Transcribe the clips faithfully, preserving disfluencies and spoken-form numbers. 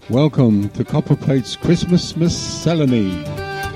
Welcome to Copper Plate's Christmas Miscellany.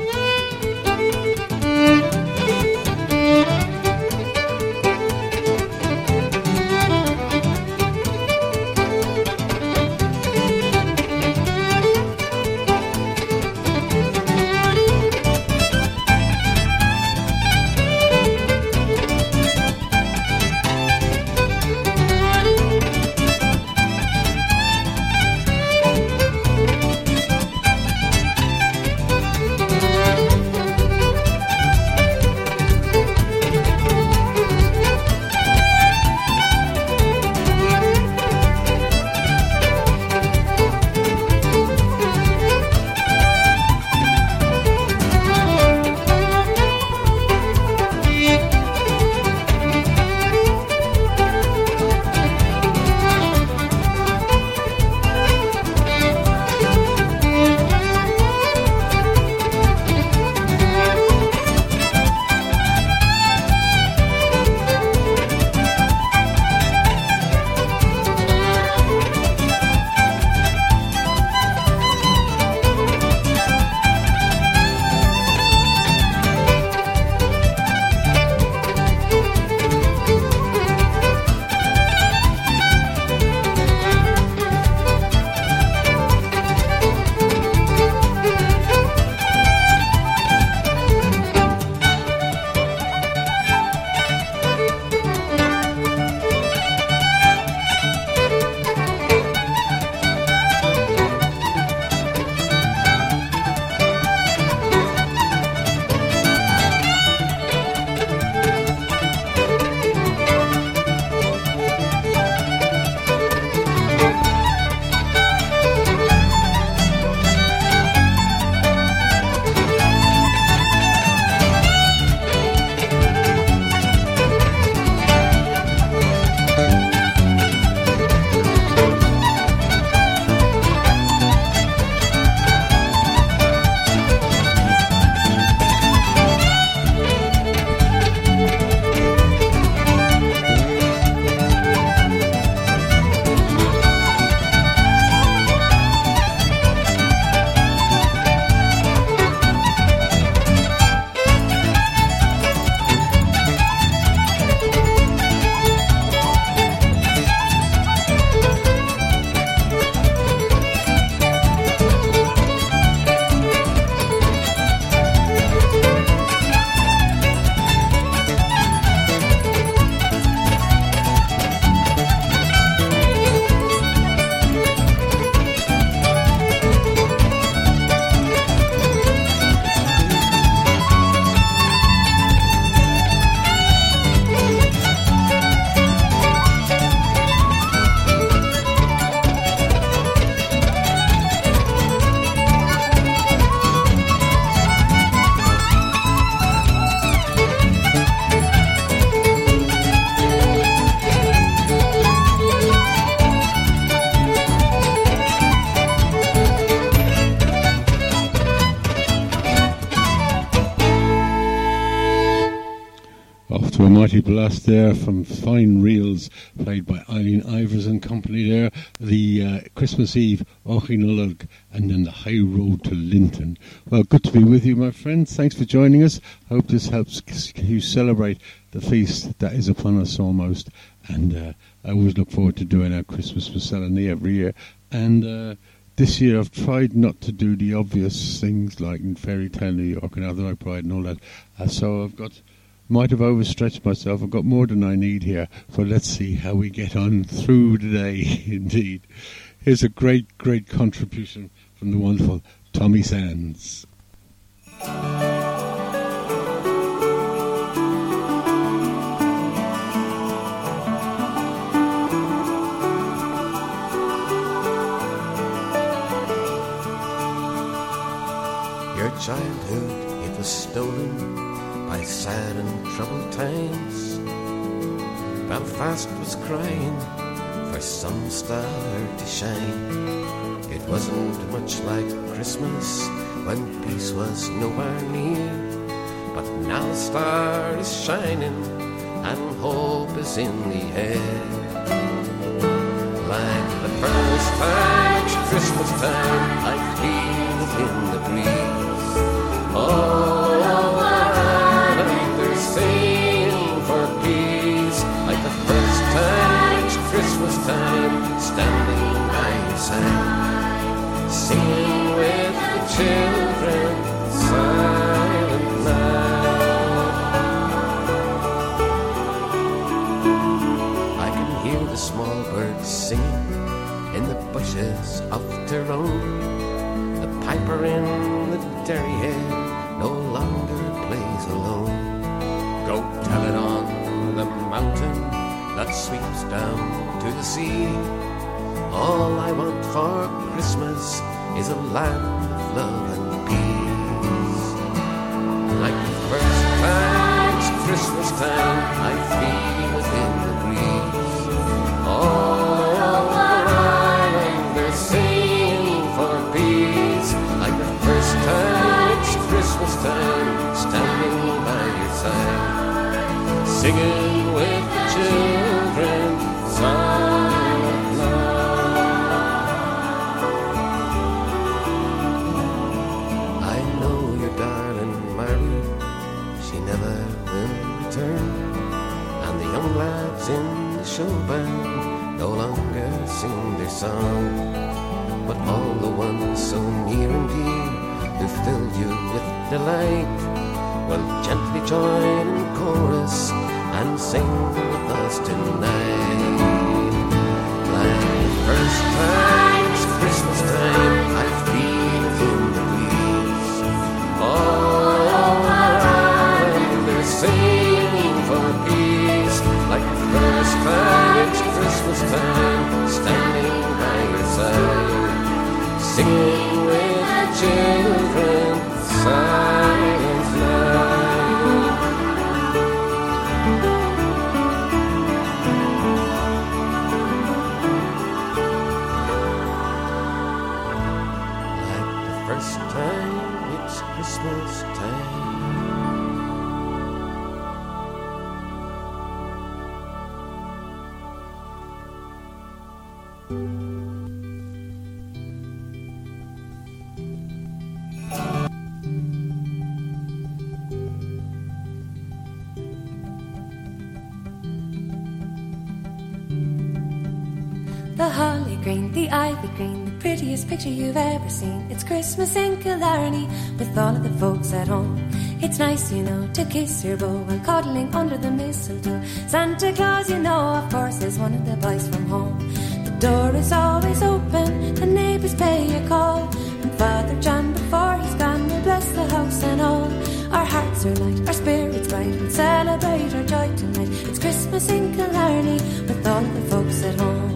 Mighty blast there from fine reels played by Eileen Ivers and company there. The uh, Christmas Eve, Auchinullag, and then the High Road to Linton. Well, good to be with you, my friends. Thanks for joining us. Hope this helps you celebrate the feast that is upon us almost. And uh, I always look forward to doing our Christmas Miscellany every year. And uh, this year I've tried not to do the obvious things like in Fairy Tale New York and Other I Pride and all that. Uh, so I've got... Might have overstretched myself. I've got more than I need here. But let's see how we get on through today, indeed. Here's a great, great contribution from the wonderful Tommy Sands. Your childhood, it was stolen by sad and troubled times. Belfast was crying for some star to shine. It wasn't much like Christmas when peace was nowhere near, but now the star is shining and hope is in the air. Like the first time Christmas time, I feel it in the breeze. All around they're singing for peace, like the first time each Christmas time, standing by your side, singing with the children, silent night. I can hear the small birds singing in the bushes of Tyrone. The piper in the derryhead no longer plays alone. Go tell it on the mountain that sweeps down to the sea. All I want for Christmas is a land of love and peace. Like the first time it's Christmas time, I feel it in the breeze. All around they're singing for peace. Like the first time it's Christmas time, standing by your side, singing with the children, silent night. I know your darling Mary, she never will return, and the young lads in the show band no longer sing their song. But all the ones so near and dear who filled you with delight will gently join in chorus and sing with us tonight. Like the first time it's Christmas time, I feel it in the breeze. All around they're singing for peace. Like the first time it's Christmas time, standing by your side, singing with the children, silent night. Like the first time it's Christmas time. The holly green, the ivy green, the prettiest picture you've ever seen. It's Christmas in Killarney with all of the folks at home. It's nice, you know, to kiss your beau while cuddling under the mistletoe. Santa Claus, you know, of course, is one of the boys from home. The door is always open, the neighbours pay a call, and Father John, before he's gone, will bless the house and all. Our hearts are light, our spirits bright, and celebrate our joy tonight. It's Christmas in Killarney with all of the folks at home.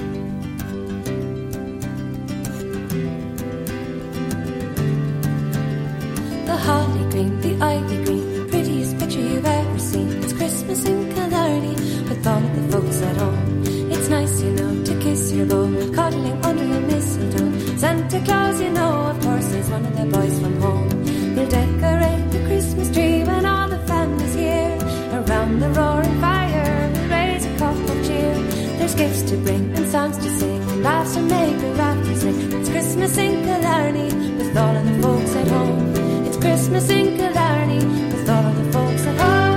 The holly green, the ivy green, the prettiest picture you've ever seen. It's Christmas in Killarney with all of the folks at home. It's nice, you know, to kiss your beau while cuddling under the mistletoe. Santa Claus, you know, of course, is one of the boys from home. We'll decorate the Christmas tree when all the family's here. Around the roaring fire, we'll raise a cup of cheer. There's gifts to bring and songs to sing, and laughs to make the rafters ring. It's Christmas in Killarney with all of the folks at home. Christmas in Killarney with all of the folks at home.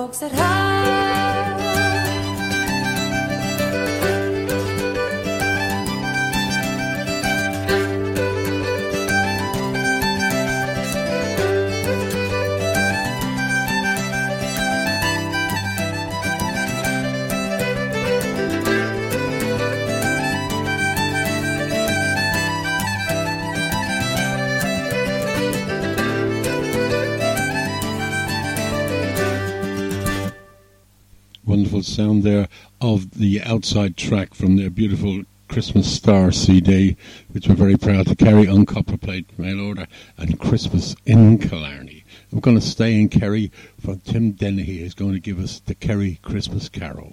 folks at home. Wonderful sound there of the outside track from their beautiful Christmas Star C D, which we're very proud to carry on copper plate mail order, and Christmas in Killarney. We're going to stay in Kerry, for Tim Dennehy is going to give us the Kerry Christmas Carol.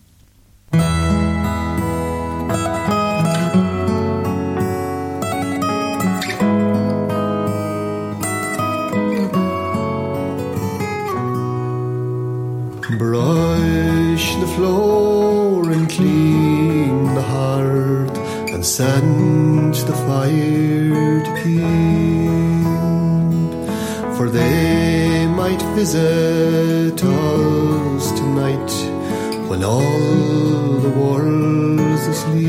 Brush the floor and clean the hearth and send the fire to keep, for they might visit us tonight when all the world's asleep.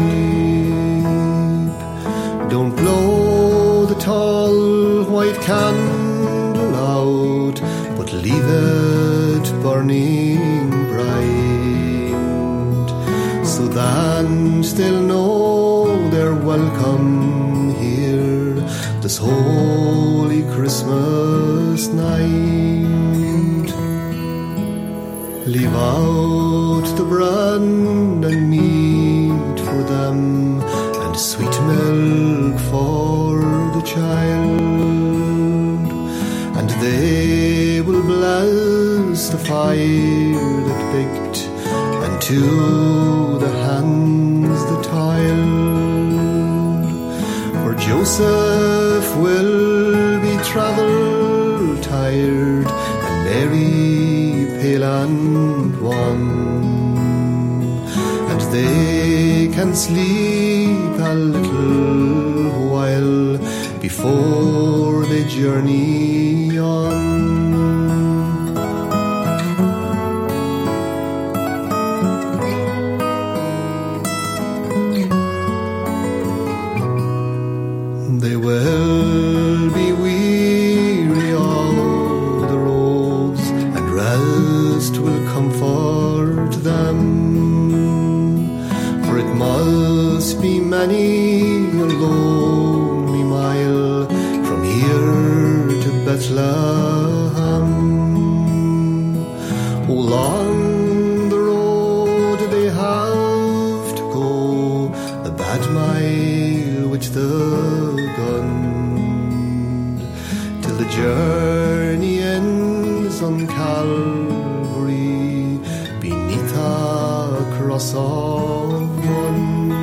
Don't blow the tall white candle out, but leave it burning bright, so that they'll know they're welcome here this holy Christmas night. Leave out the bran and meat for them, and sweet milk for the child, and they will bless the fire that baked, and to the hands that toiled. For Joseph will be travel tired, and Mary pale and wan, and they can sleep a little while before they journey on. They will be weary of the roads, and rest will comfort them, for it must be many a lonely mile from here to Bethlehem. Along the road they have to go, a bad mile with the gun, till the journey ends on Calvary beneath a cross of one.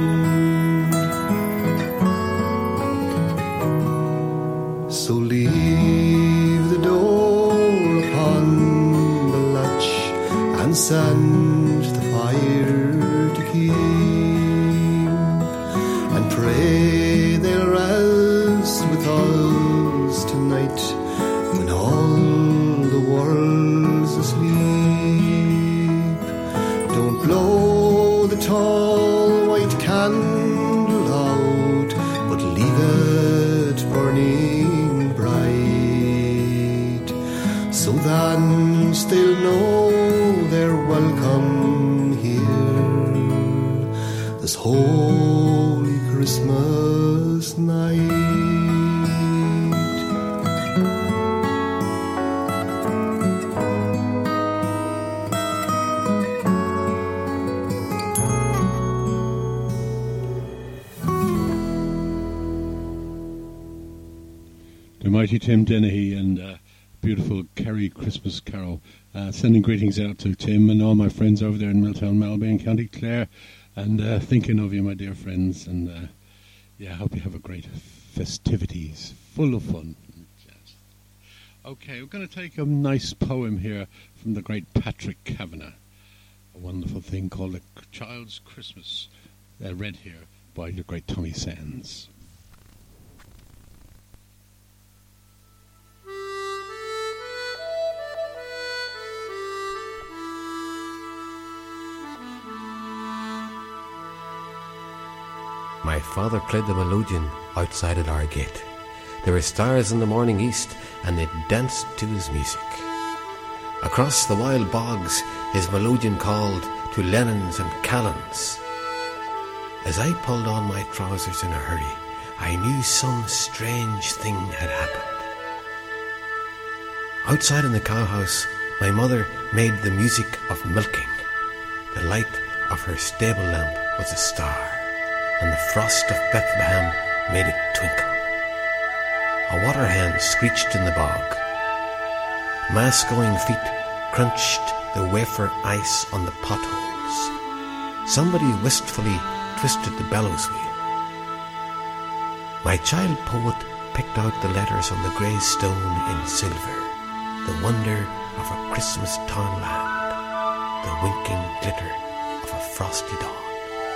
So leave the door upon the latch, and send the fire to keep, and pray they'll rest with us tonight when all the world's asleep. Don't blow the tall white candle out, but leave it burning bright, so that they'll know they're welcome here this holy Christmas night. The mighty Tim Dennehy and uh, beautiful Kerry Christmas Carol. Uh, sending greetings out to Tim and all my friends over there in Milltown, Malbay, County Clare, and uh, thinking of you, my dear friends. And uh, yeah, I hope you have a great festivities, full of fun. Okay, we're going to take a nice poem here from the great Patrick Kavanagh, a wonderful thing called A Child's Christmas, uh, read here by the great Tommy Sands. father played the melodeon outside at our gate. There were stars in the morning east, and they danced to his music. Across the wild bogs his melodeon called to Lennons and Callans. As I pulled on my trousers in a hurry, I knew some strange thing had happened. Outside in the cowhouse, my mother made the music of milking. The light of her stable lamp was a star, and the frost of Bethlehem made it twinkle. A water hen screeched in the bog. Mass-going feet crunched the wafer ice on the potholes. Somebody wistfully twisted the bellows wheel. My child poet picked out the letters on the grey stone in silver, the wonder of a Christmas townland, the winking glitter of a frosty dawn.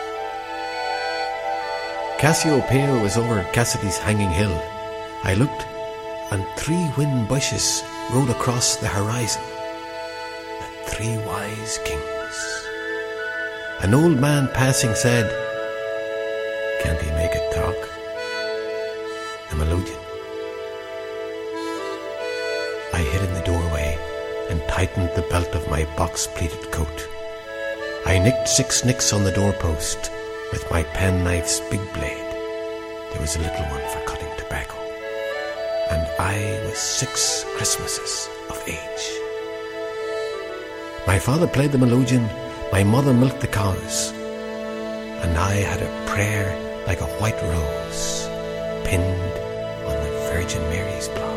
Cassiopeia was over Cassidy's hanging hill. I looked, and three wind bushes rode across the horizon. The three wise kings. An old man passing said, "Can't he make it talk?" The melodeon. I hid in the doorway and tightened the belt of my box-pleated coat. I nicked six nicks on the doorpost with my penknife's big blade. There was a little one for cutting tobacco. And I was six Christmases of age. My father played the melodeon, my mother milked the cows, and I had a prayer like a white rose pinned on the Virgin Mary's blouse.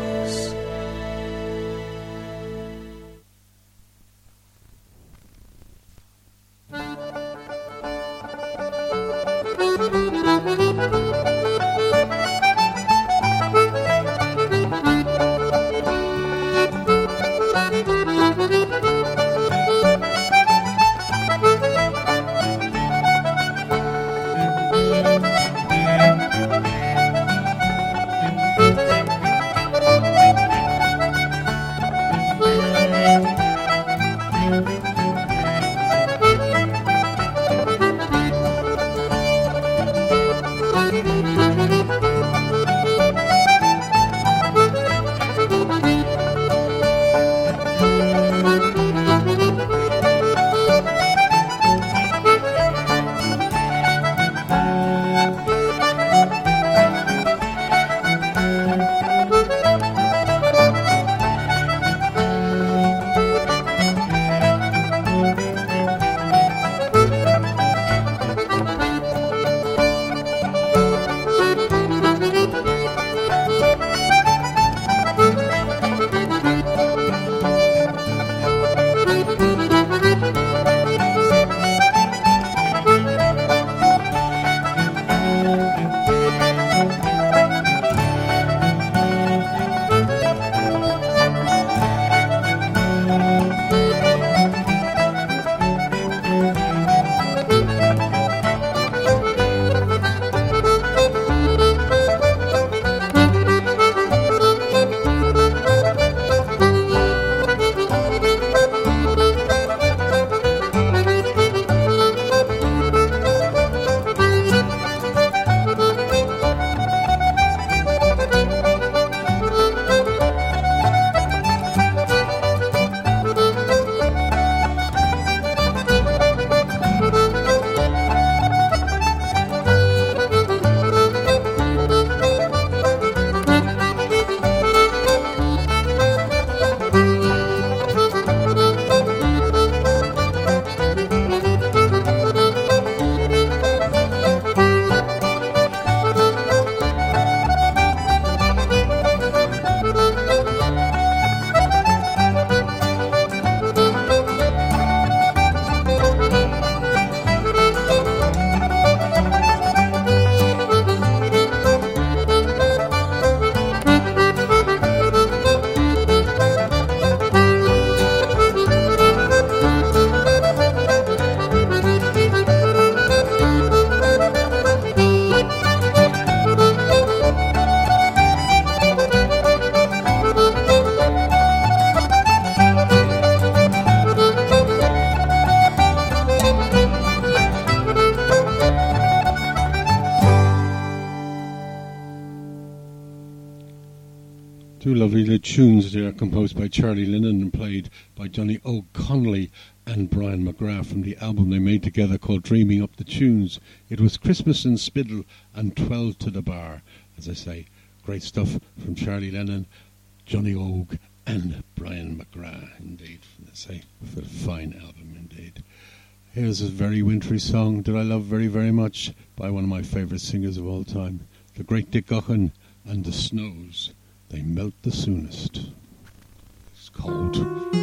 Two lovely little tunes there, composed by Charlie Lennon and played by Johnny O'Connelly and Brian McGrath from the album they made together called Dreaming Up the Tunes. It was Christmas in Spiddle and twelve to the Bar. As I say, great stuff from Charlie Lennon, Johnny Og and Brian McGrath, indeed. I say, a fine album indeed. Here's a very wintry song that I love very, very much by one of my favourite singers of all time, the great Dick Gaughan and the Snows. They melt the soonest. It's cold.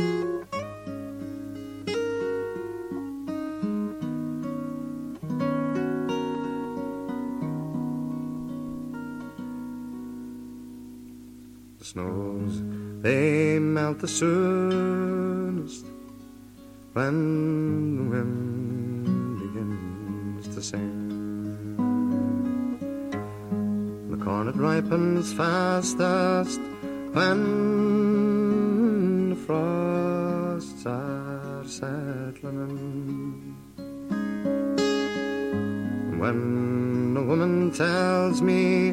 The snows, they melt the soonest when the wind begins to sing. The corn it ripens fastest when the frosts are settling in. When a woman tells me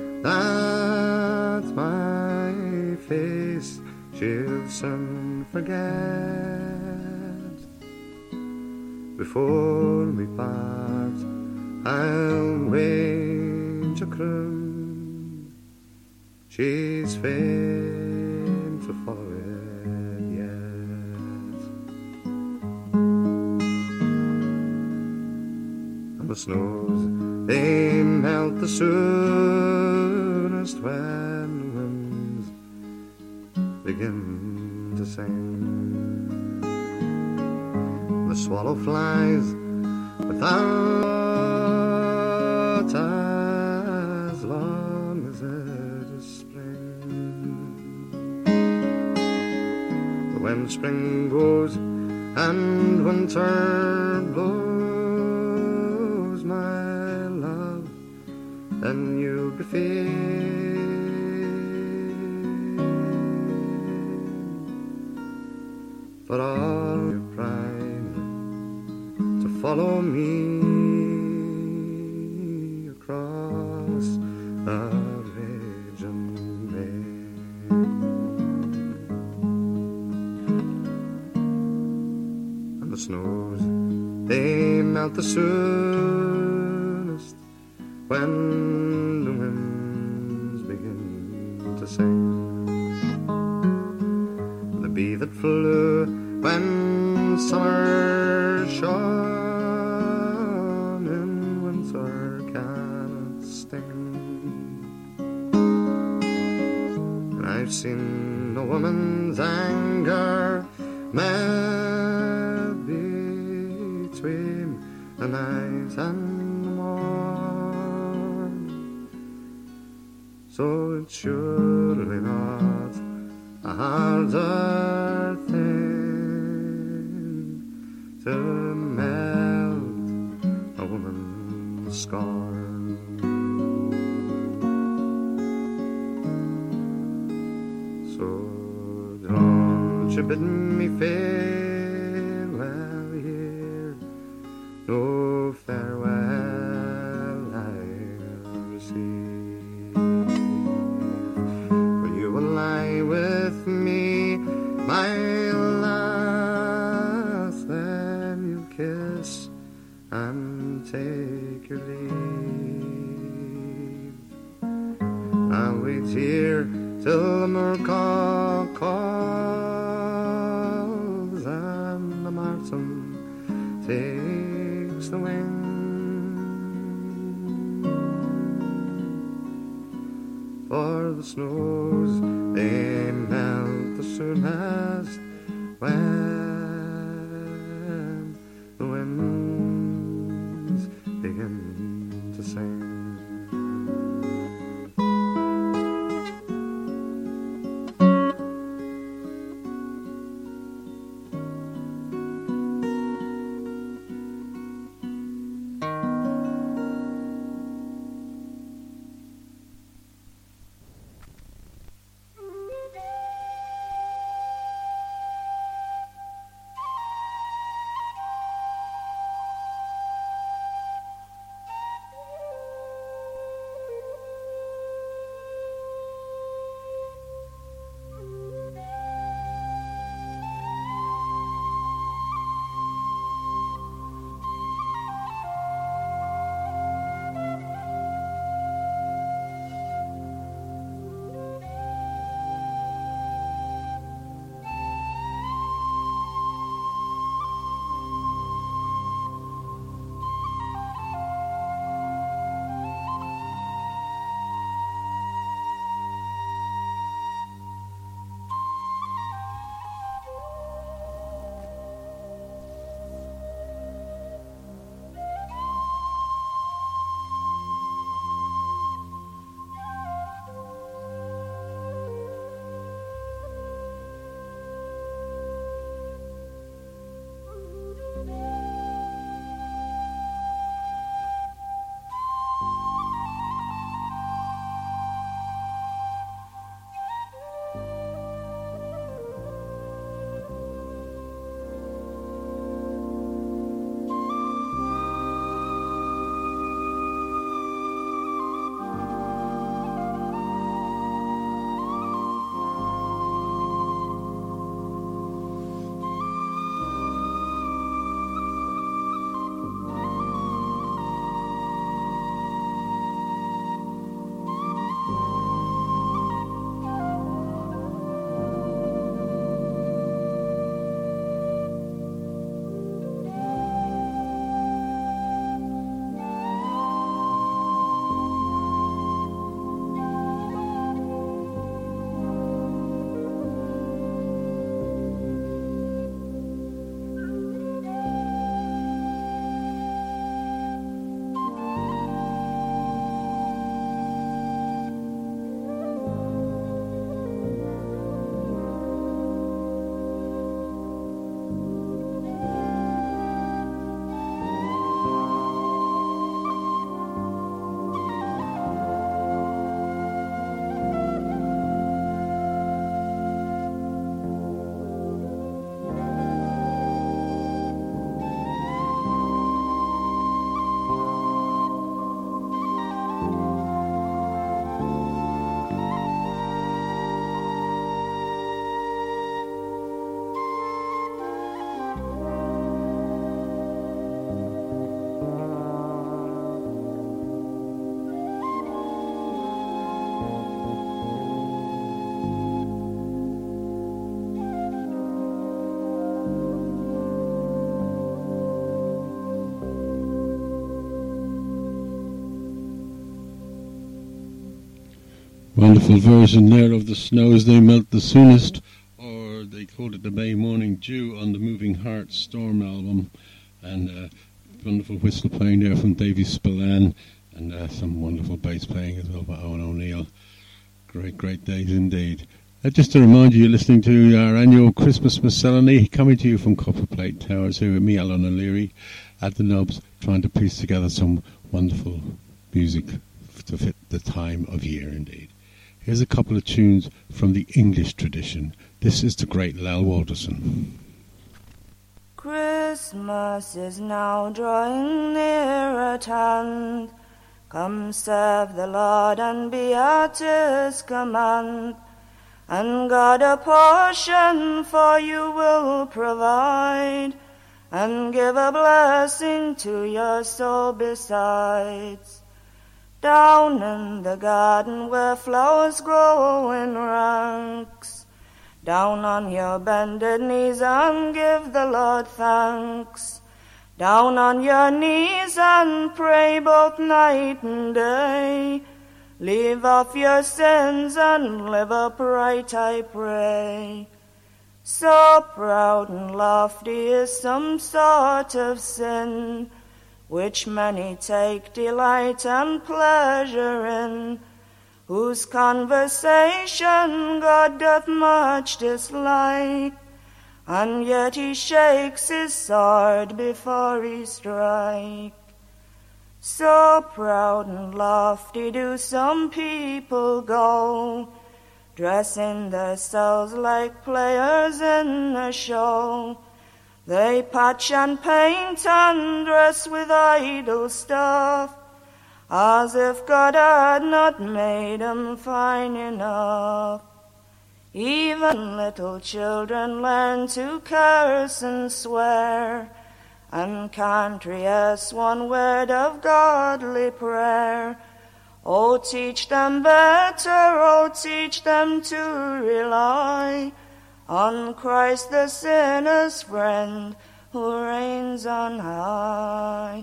that my face she'll soon forget, before we part I'll wage a croon. She's fain to follow it yet. And the snows, they melt the soonest when the winds begin to sing. The swallow flies without as long as it is spring. But when spring goes and winter blows, my love, then you'll be fain for all your pride to follow me across the raging main. And the snows, they melt the soonest when the winds begin to sing. The bee that flew when summer shone in winter cannot sting. And I've seen a woman's anger melt between the night and the morn. So it's surely not a harder thing to melt a woman's scorn. So don't you bid me farewell here, no farewell I'll receive. For you will lie with me, my last, then you kiss and take your leave. I'll wait here till the moorcock calls and the martin takes the wing. For the snows, they melt the soonest when the winds begin to sing. Wonderful version there of The Snows They Melt the Soonest, or they called it the May Morning Dew on the Moving Heart Storm album. And uh, wonderful whistle playing there from Davy Spillane, and uh, some wonderful bass playing as well by Owen O'Neill. Great, great days indeed. Uh, just to remind you, you're listening to our annual Christmas Miscellany, coming to you from Copper Plate Towers here with me, Alan O'Leary, at the knobs, trying to piece together some wonderful music to fit the time of year indeed. Here's a couple of tunes from the English tradition. This is the great Lal Walderson. Christmas is now drawing near at hand. Come serve the Lord and be at his command. And God a portion for you will provide, and give a blessing to your soul besides. Down in the garden where flowers grow in ranks, down on your bended knees and give the Lord thanks. Down on your knees and pray both night and day. Leave off your sins and live upright, I pray. So proud and lofty is some sort of sin, which many take delight and pleasure in, whose conversation God doth much dislike, and yet he shakes his sword before he strike. So proud and lofty do some people go, dressing themselves like players in a show. They patch and paint and dress with idle stuff, as if God had not made 'em fine enough. Even little children learn to curse and swear, and can't rehearse one word of godly prayer. Oh, teach them better, oh, teach them to rely on Christ the sinner's friend, who reigns on high.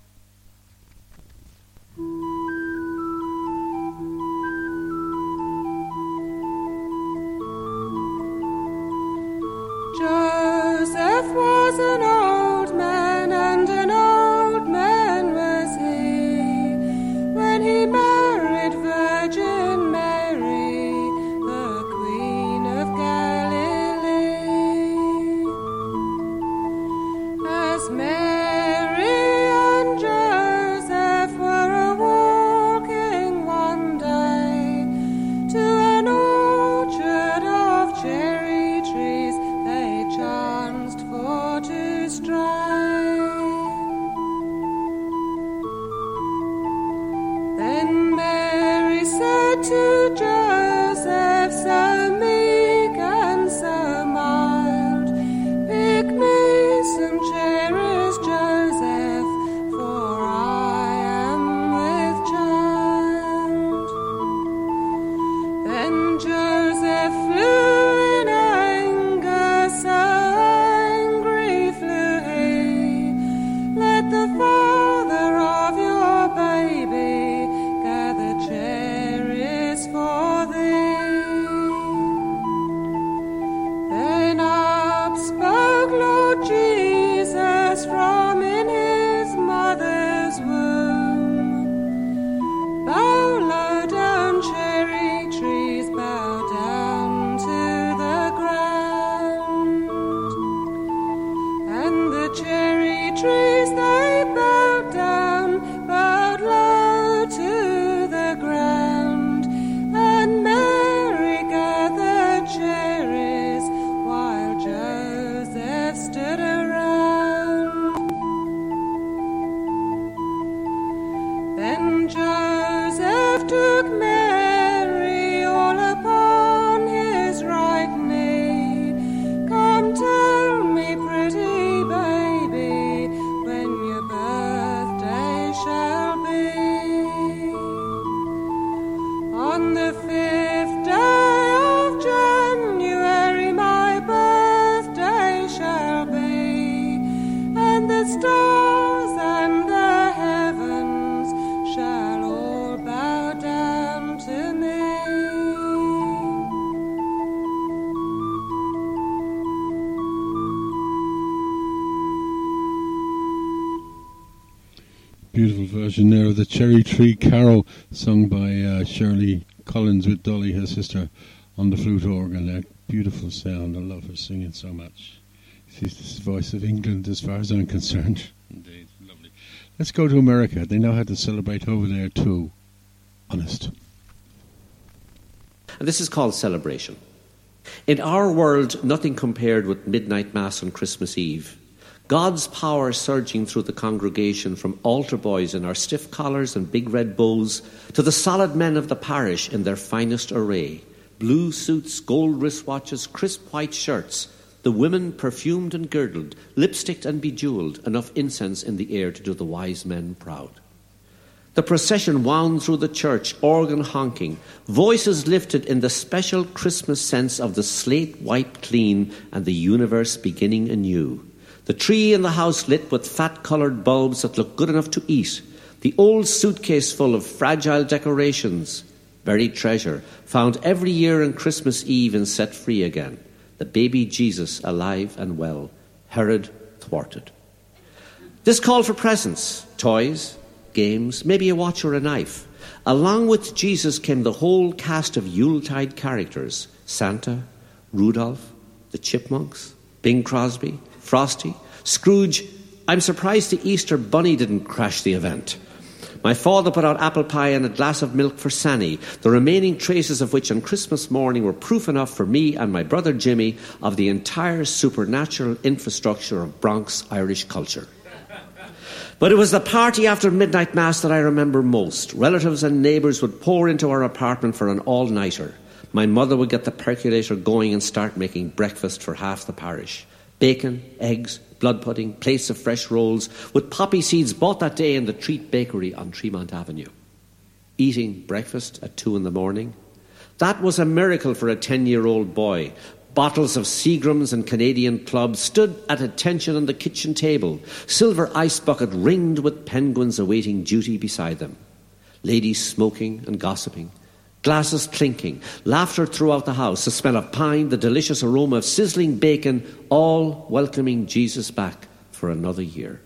Joseph was an old man, and an old man was he, when he married Virgin Mary, the Queen of Galilee. As Mary and Joseph were a-walking one day to an orchard of cherry trees, they chanced for to stray. Then Mary said to Joseph, so meek and so mild, pick me some cherries, Joseph, for I am with child. Then Joseph flew in anger, so angry flew he. Let the father of your baby gather cherries for thee. Then up spoke Lord Jesus from in his mother's womb. Bow low down, cherry trees, bow down to beautiful version there of the Cherry Tree Carol, sung by uh, Shirley Collins with Dolly, her sister, on the flute organ. That beautiful sound. I love her singing so much. She's the voice of England as far as I'm concerned. Indeed, lovely. Let's go to America. They know how to celebrate over there too. Honest. And this is called Celebration. In our world, nothing compared with midnight mass on Christmas Eve. God's power surging through the congregation, from altar boys in our stiff collars and big red bows to the solid men of the parish in their finest array. Blue suits, gold wristwatches, crisp white shirts. The women perfumed and girdled, lipsticked and bejewelled, enough incense in the air to do the wise men proud. The procession wound through the church, organ honking, voices lifted in the special Christmas sense of the slate wiped clean and the universe beginning anew. The tree in the house lit with fat-coloured bulbs that looked good enough to eat. The old suitcase full of fragile decorations, buried treasure, found every year on Christmas Eve and set free again. The baby Jesus alive and well, Herod thwarted. This called for presents, toys, games, maybe a watch or a knife. Along with Jesus came the whole cast of Yuletide characters: Santa, Rudolph, the Chipmunks, Bing Crosby, Frosty, Scrooge. I'm surprised the Easter Bunny didn't crash the event. My father put out apple pie and a glass of milk for Sanny, the remaining traces of which on Christmas morning were proof enough for me and my brother Jimmy of the entire supernatural infrastructure of Bronx Irish culture. But it was the party after midnight mass that I remember most. Relatives and neighbours would pour into our apartment for an all-nighter. My mother would get the percolator going and start making breakfast for half the parish. Bacon, eggs, blood pudding, plates of fresh rolls, with poppy seeds bought that day in the Treat Bakery on Tremont Avenue. Eating breakfast at two in the morning. That was a miracle for a ten-year-old boy. Bottles of Seagrams and Canadian Club stood at attention on the kitchen table. Silver ice bucket ringed with penguins awaiting duty beside them. Ladies smoking and gossiping. Glasses clinking, laughter throughout the house, the smell of pine, the delicious aroma of sizzling bacon, all welcoming Jesus back for another year.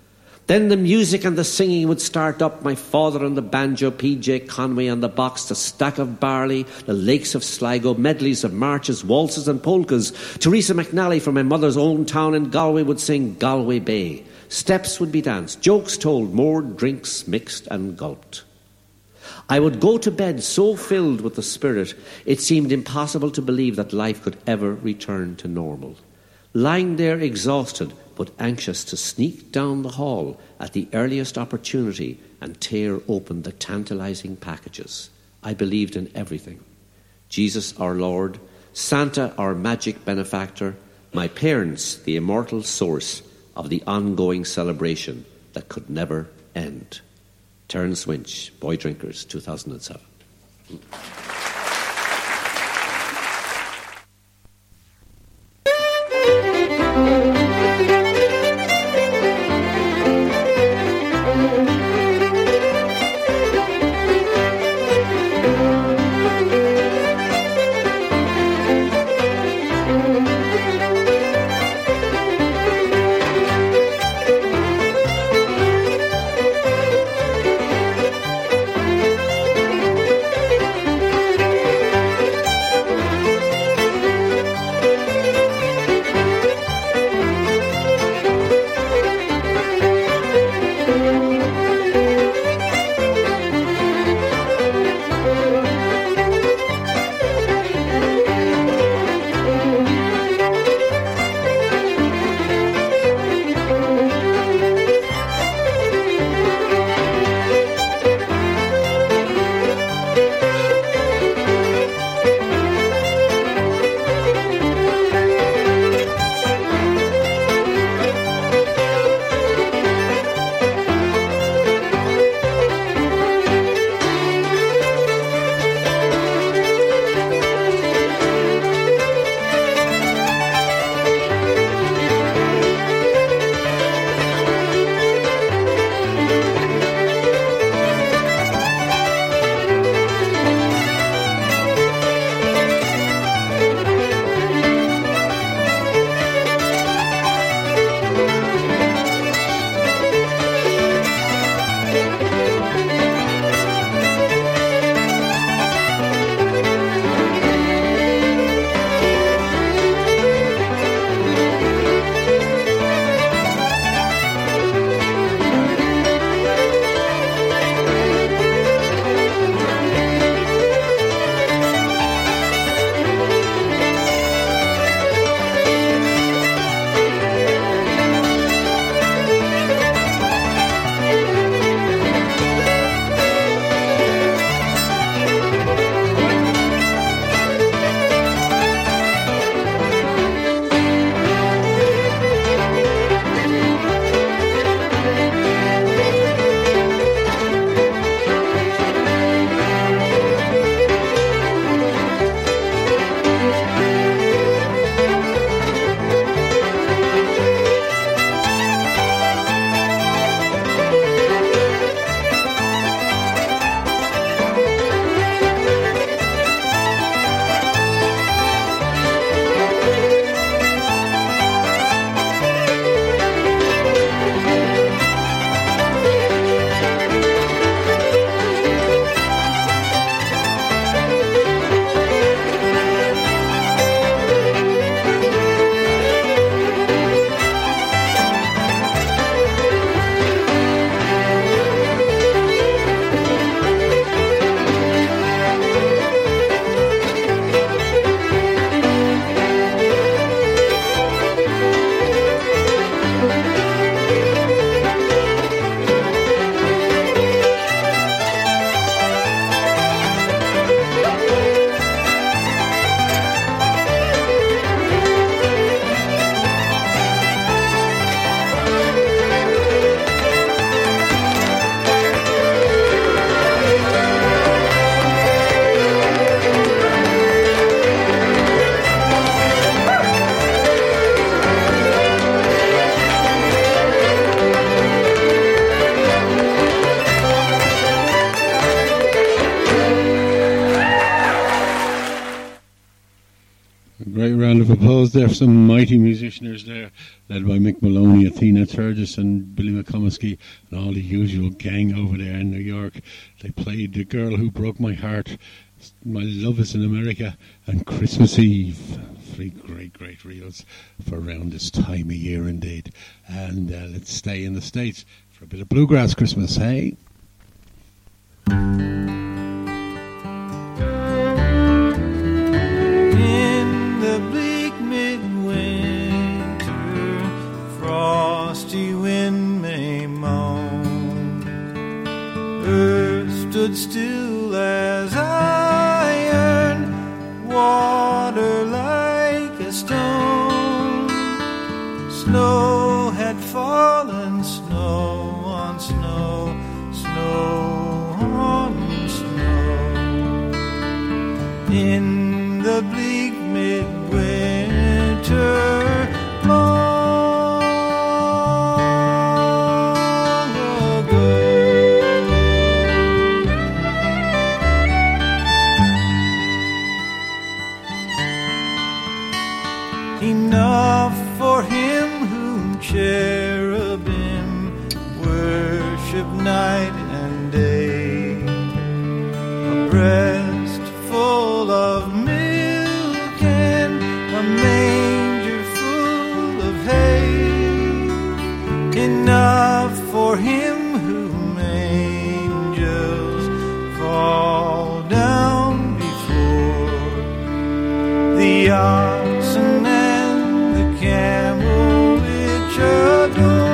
Then the music and the singing would start up. My father on the banjo, P J Conway on the box, the stack of barley, the lakes of Sligo, medleys of marches, waltzes and polkas. Teresa McNally from my mother's own town in Galway would sing Galway Bay. Steps would be danced, jokes told, more drinks mixed and gulped. I would go to bed so filled with the spirit, it seemed impossible to believe that life could ever return to normal. Lying there exhausted, but anxious to sneak down the hall at the earliest opportunity and tear open the tantalizing packages. I believed in everything. Jesus our Lord, Santa our magic benefactor, my parents the immortal source of the ongoing celebration that could never end. Terence Winch, Boy Drinkers, two thousand seven. A great round of applause there for some mighty musicians there, led by Mick Maloney, Athena Turgis and Billy McComiskey and all the usual gang over there in New York. They played The Girl Who Broke My Heart, My Love Is in America and Christmas Eve. Three great, great reels for around this time of year indeed. And uh, let's stay in the States for a bit of bluegrass Christmas, hey? Frosty wind may moan, earth stood still as iron, water like a stone. Snow had fallen, snow on snow, snow on snow. In the bleak midwinter long cherubim worship night and day. A breast full of milk and a manger full of hay, enough for him whom angels fall down before. The oxen and the camel which adore.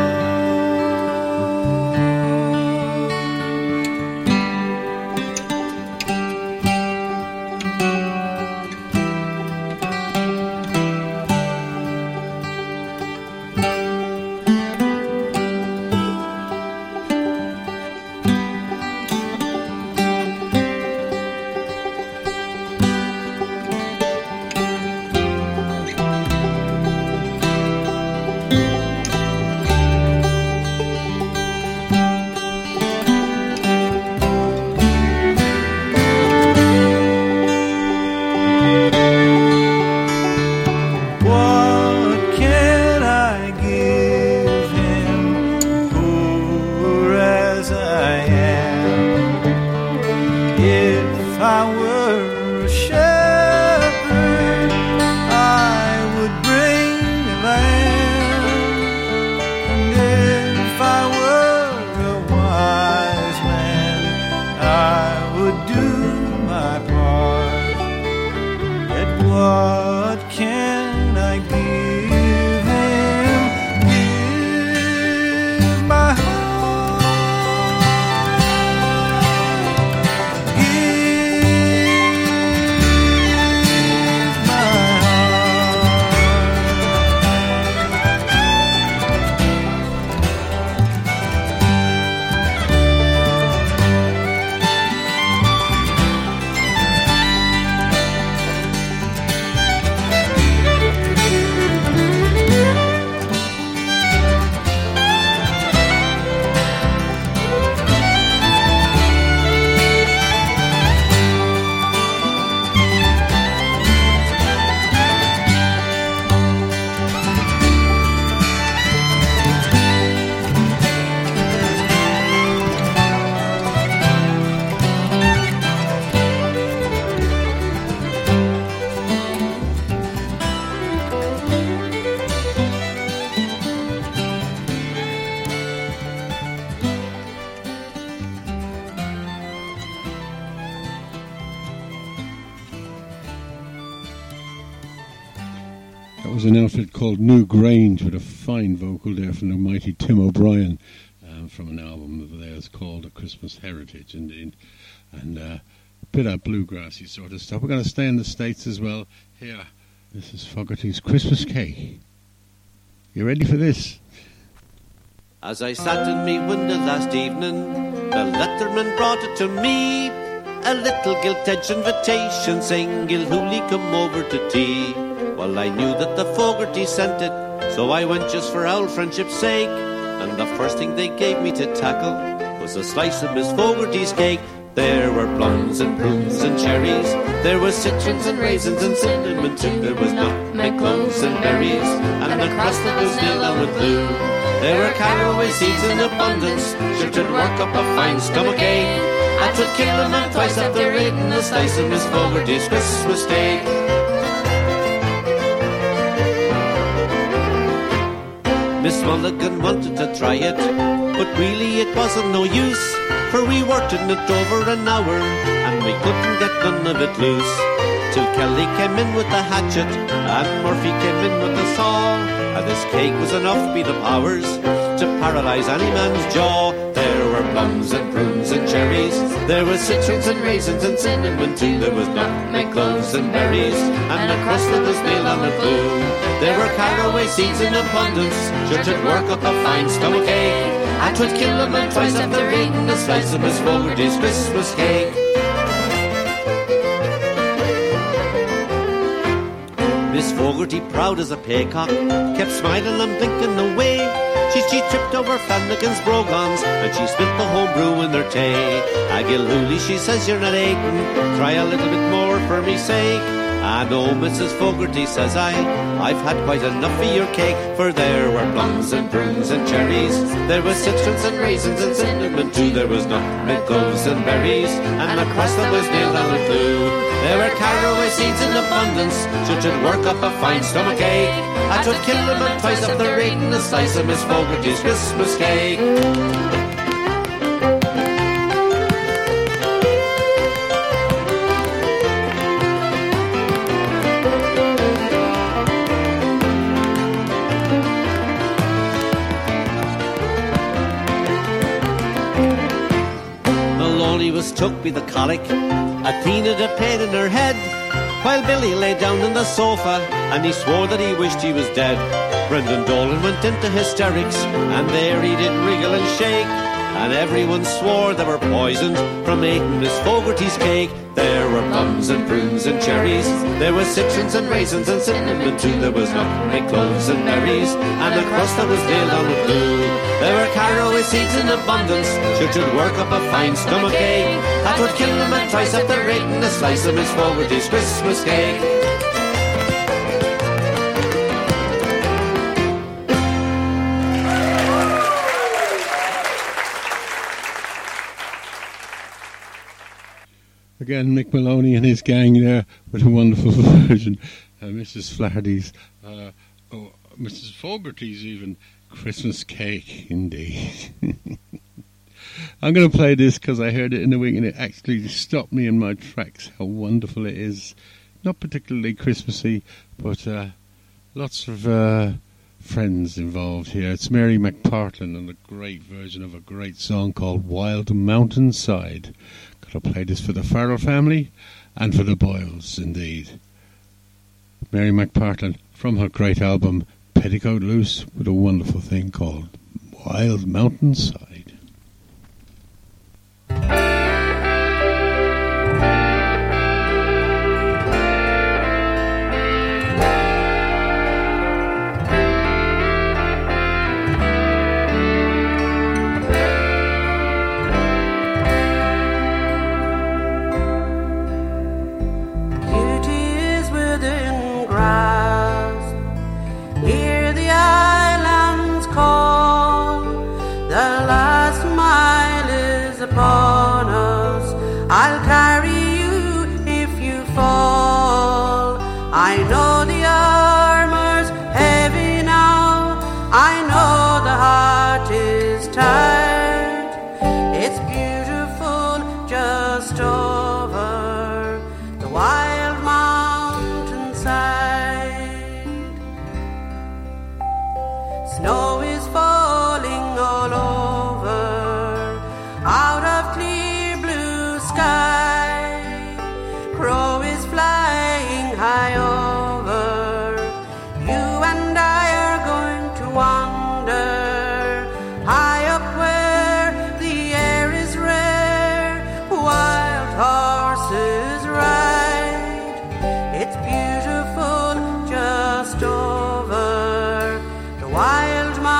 An outfit called New Grange with a fine vocal there from the mighty Tim O'Brien um, from an album of theirs called A Christmas Heritage indeed, and uh, a bit of bluegrassy sort of stuff. We're going to stay in the States as well here. This is Fogerty's Christmas Cake. You ready for this? As I sat in me window last evening, the letterman brought it to me, a little gilt-edged invitation saying Gilhooly come over to tea. Well, I knew that the Fogerty sent it, so I went just for old friendship's sake. And the first thing they gave me to tackle was a slice of Miss Fogerty's cake. There were plums and prunes and cherries. There was citrons and raisins and cinnamon too. There was nutmeg, cloves and berries, and the crust that was nilled on with glue. There were caraway seeds in abundance, sure to work up a fine stomach ache. I would kill a man twice after eating a slice of Miss Fogarty's Christmas cake. Miss Mulligan wanted to try it, but really it wasn't no use, for we worked in it over an hour, and we couldn't get none of it loose. Till Kelly came in with the hatchet, and Murphy came in with the saw, and this cake was enough, be the powers, to paralyse any man's jaw. There were plums and prunes and cherries. There was citrons and raisins and cinnamon too. There was nutmeg, cloves and berries, and a crust that was nailed on with glue. There were caraway seeds in abundance, sure to work up a fine stomach ache. And 'twould kill a man twice after eating a slice of Miss Fogarty's Christmas cake. Miss Fogarty, proud as a paycock, kept smiling and blinking away. She, she tripped over Flanagan's brogans, and she spit the home brew in their tea. Agilooly, she says, you're not aching, try a little bit more for me sake. I know, Missus Fogarty, says I, I've had quite enough of your cake. For there were plums and prunes and cherries. There was citrons and raisins and cinnamon too. There was nutmeg, cloves and berries, and a crust that was nailed on with glue. There were caraway seeds in abundance, so to work up a fine stomach ache. I would kill a man twice after eating a slice of Miss Fogarty's Christmas cake. Was took by the colic, Athena had a pain in her head, while Billy lay down on the sofa, and he swore that he wished he was dead. Brendan Dolan went into hysterics, and there he did wriggle and shake, and everyone swore they were poisoned from eating Miss Fogarty's cake. There were plums and prunes and cherries. There was citrons and raisins and cinnamon too. There was nutmeg, cloves and berries, and a crust that was nailed on with glue. There were caraway seeds in abundance, sure to work up a fine stomach ache. That would kill a man twice after eating a slice of Miss Fogarty's Christmas cake. Again, Mick Maloney and his gang there with a wonderful version. Uh, Missus Flaherty's, uh, oh, Missus Fogarty's even, Christmas cake, indeed. I'm going to play this because I heard it in the week and it actually stopped me in my tracks. How wonderful it is. Not particularly Christmassy, but uh, lots of uh, friends involved here. It's Mary McPartlin and a great version of a great song called Wild Mountainside. I'll play this for the Farrell family and for the Boyles, indeed. Mary McPartlin from her great album Petticoat Loose with a wonderful thing called Wild Mountainside. Upon us, I'll carry you if you fall. I know the armor's heavy now, I know the heart is tired. It's beautiful just over the wild mountainside. Snow is falling all over, out of clear blue sky. Crow is flying high over. You and I are going to wander high up where the air is rare. Wild horses ride. It's beautiful just over the wild mountains.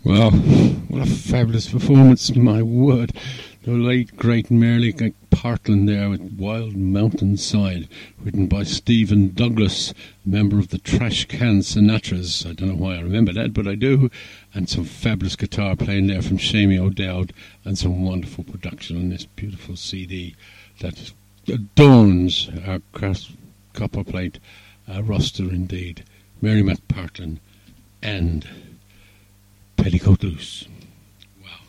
Well, what a fabulous performance, my word. The late, great Mary Partland there with Wild Mountainside, written by Stephen Douglas, a member of the Trash Can Sinatras. I don't know why I remember that, but I do. And some fabulous guitar playing there from Shamie O'Dowd, and some wonderful production on this beautiful C D that adorns our copper plate uh, roster indeed. Mary McPartlin and Petticoat Loose. Wow.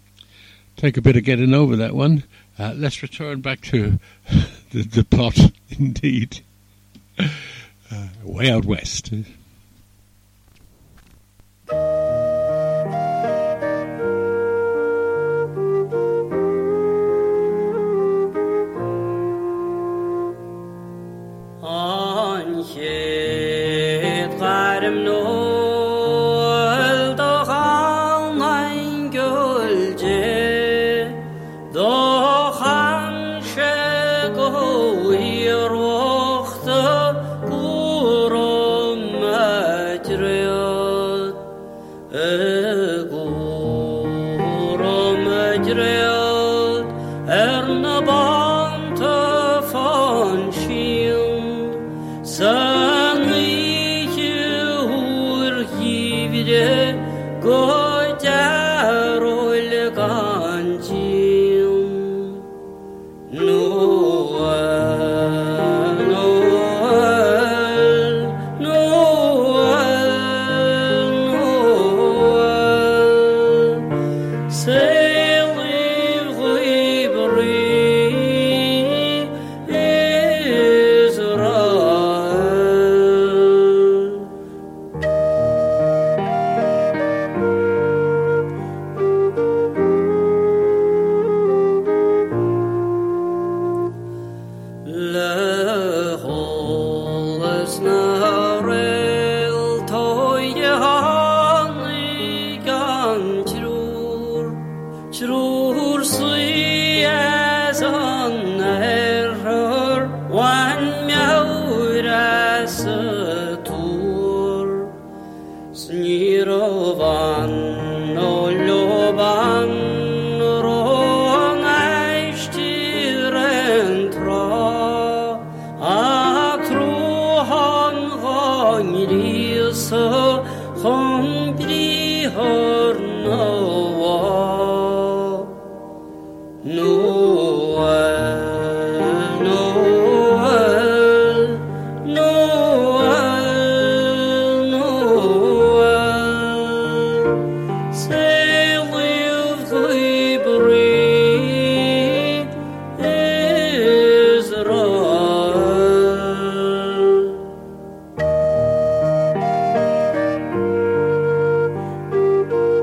Take a bit of getting over that one. Uh, let's return back to the, the plot, indeed. Uh, way out west. Thank you.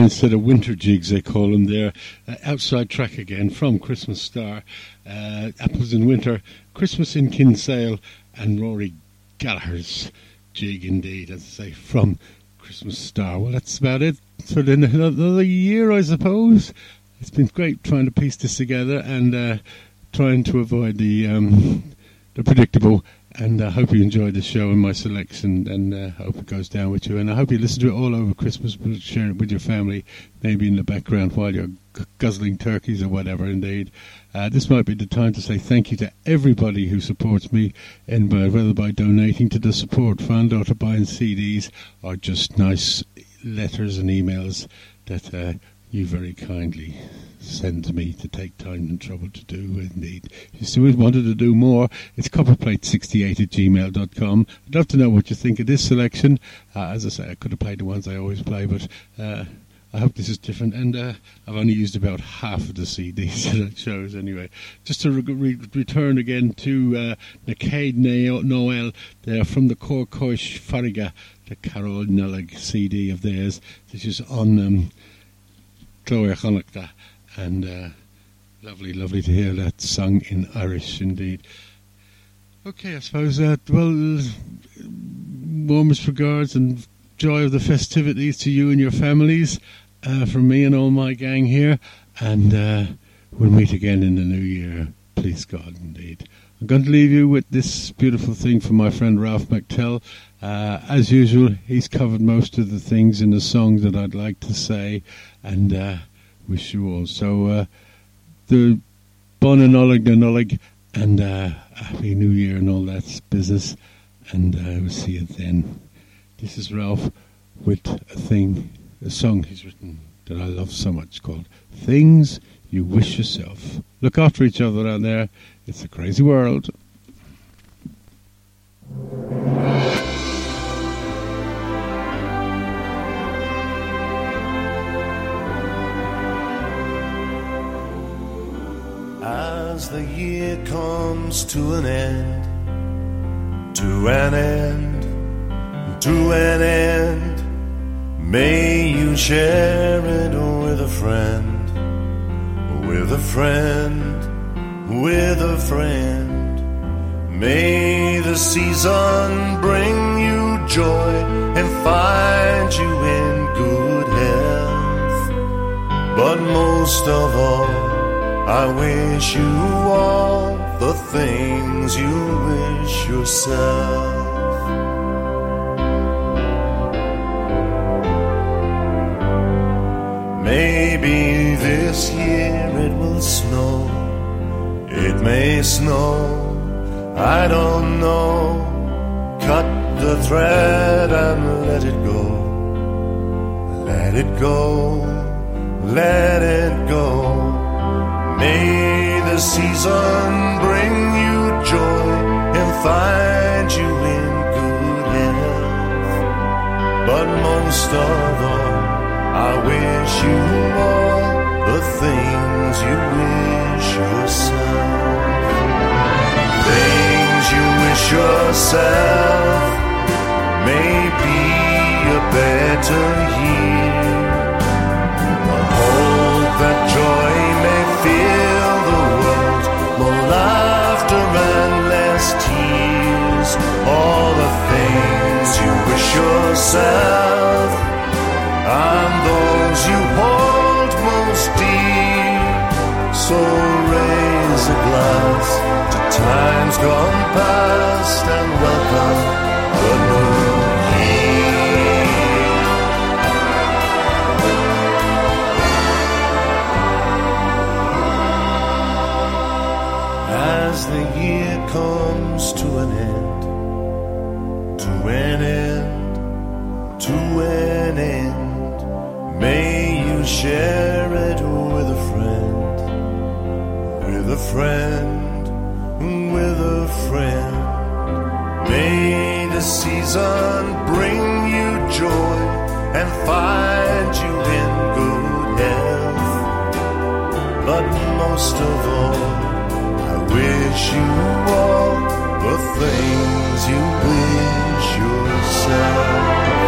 instead of winter jigs, they call them there. Uh, outside track again from Christmas Star. Uh, Apples in Winter, Christmas in Kinsale, and Rory Gallagher's jig indeed, as I say, from Christmas Star. Well, that's about it for the, another year, I suppose. It's been great trying to piece this together and uh, trying to avoid the um, the predictable. And I hope you enjoyed the show and my selection, and I uh, hope it goes down with you. And I hope you listen to it all over Christmas, share it with your family, maybe in the background while you're g- guzzling turkeys or whatever, indeed. Uh, this might be the time to say thank you to everybody who supports me, and by, whether by donating to the support fund or to buying C Ds, or just nice letters and emails that uh, you very kindly send to me to take time and trouble to do, indeed. If you still wanted to do more, it's copperplate sixty-eight at gmail dot com. I'd love to know what you think of this selection. Uh, as I say, I could have played the ones I always play, but uh, I hope this is different. And uh, I've only used about half of the C Ds that it shows anyway. Just to re- re- return again to uh, Naked Noel there from the Corcoish Farriga, the Carol Nullag C D of theirs. This is on um, Chloe Chonachta. And uh, lovely, lovely to hear that sung in Irish, indeed. Okay, I suppose, uh, well, warmest regards and joy of the festivities to you and your families uh, from me and all my gang here. And uh, we'll meet again in the new year, please God, indeed. I'm going to leave you with this beautiful thing from my friend Ralph McTell. Uh, as usual, he's covered most of the things in the song that I'd like to say, and uh, wish you all. So, uh, the Bon and Nullag, the Nullag, and uh, Happy New Year and all that business, and uh, we'll see you then. This is Ralph with a thing, a song he's written that I love so much called Things You Wish Yourself. Look after each other out there. It's a crazy world. As the year comes to an end, to an end, to an end, may you share it with a friend, with a friend, with a friend. May the season bring you joy and find you in good health. But most of all, I wish you all the things you wish yourself. Maybe this year it will snow, it may snow, I don't know. Cut the thread and let it go, let it go, let it go. May the season bring you joy and find you in good health. But most of all, I wish you all the things you wish yourself. Things you wish yourself may be a better year. I hope that joy may fill the world, more laughter and less tears. All the things you wish yourself and those you hold most dear. So raise a glass to times gone past and welcome the new as the year comes to an end, to an end, to an end, may you share it with a friend, with a friend, with a friend. May the season bring you joy and find you in good health. But most of all, wish you all the things you wish yourself.